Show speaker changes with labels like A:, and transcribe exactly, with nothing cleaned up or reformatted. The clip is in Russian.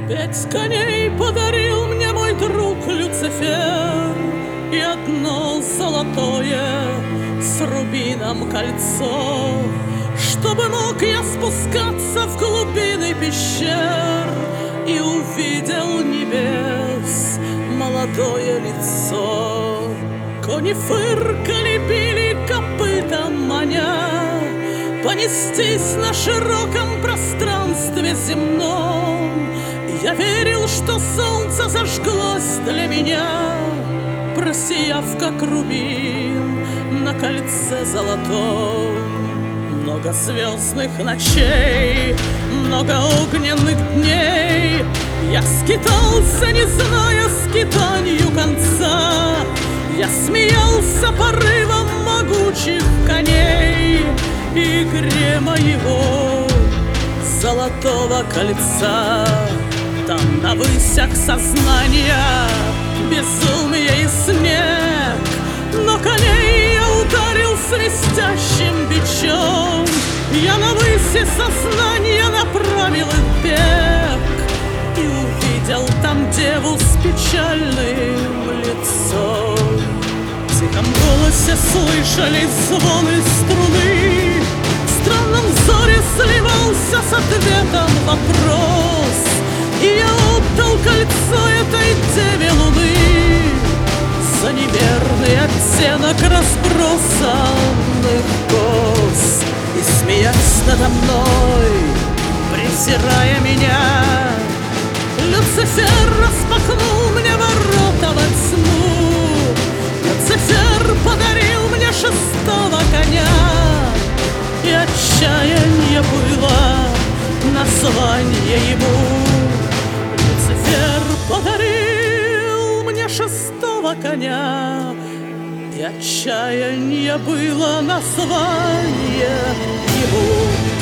A: Пять коней подарил мне мой друг Люцифер, и одно золотое с рубином кольцо, чтобы мог я спускаться в глубины пещер и увидел небес молодое лицо. Кони фыркали, били копытом маня понестись на широком пространстве земном. Я верил, что солнце зажглось для меня, просияв, как рубин на кольце золотом. Много звездных ночей, много огненных дней я скитался, не зная скитанию конца. Я смеялся порывом могучих коней и игре моего золотого кольца. Там на высях сознания безумие и снег, но коней я ударил свистящим бичом. Я на выси сознания направил их бег и увидел там деву с печальным лицом. В тихом голосе слышались звоны струны, в странном взоре сливался с ответом вопрос, и я отдал кольцо этой деве луны за неверный оттенок разбросанных кос. И, смеясь надо мной, презирая меня, Люцифер распахнул мне ворота во тьму. Люцифер подарил мне шестого коня, и отчаяние было название ему. Люцифер подарил мне шестого коня, и отчаяние было название ему.